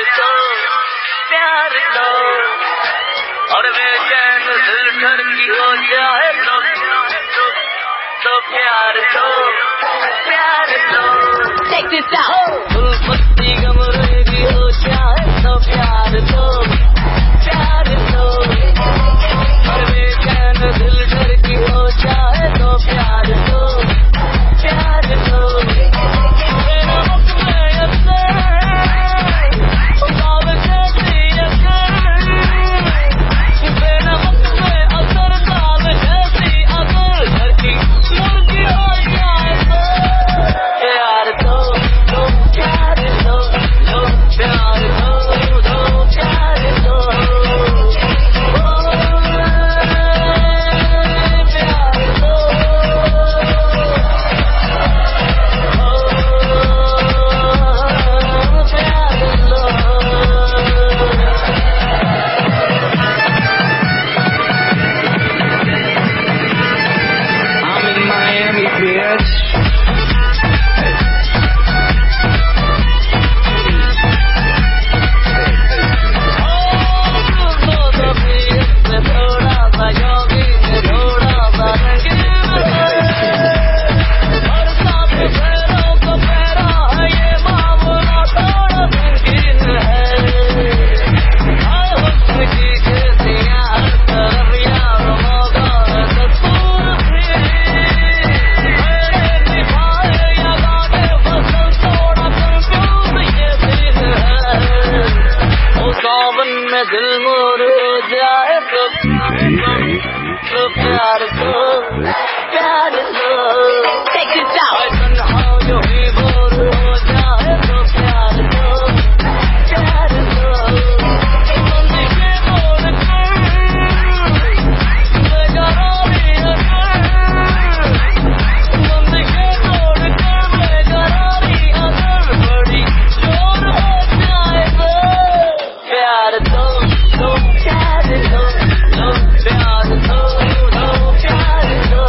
तो प्यार लो और बेचैन दिल ठरकी हो जाए तो प्यार लो प्यार लो। Check this out. उल्फती गम रेगी हो जाए तो प्यार लो प्यार लो और बेचैन दिल ठरकी हो जाए तो प्यार लो प्यार लो। दिल मोर हो जाए तो प्यार लो प्यार लो। Take this out. तन्हा जो ही बोर हो जाए तो प्यार लो प्यार लो। मंदी के बोल बेकरारी मंदी के बोल बेकरारी अगर बड़ी जोर हो जाए तो प्यार दो प्यार दो प्यार दो प्यार दो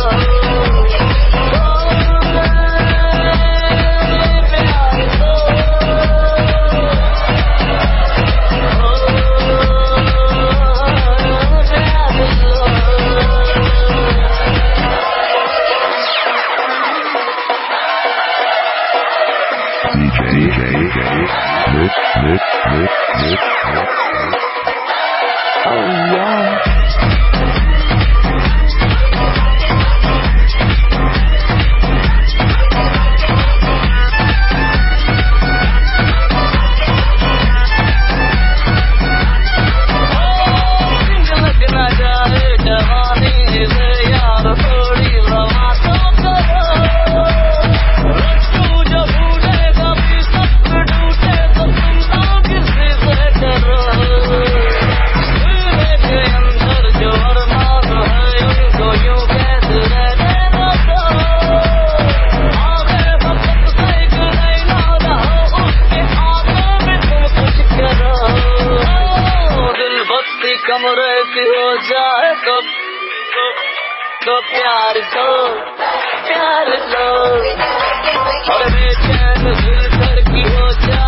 Oh yeah. कमरे की हो जाए तो प्यार दो प्यार लो और बेचैन दिल ठरकी हो जाए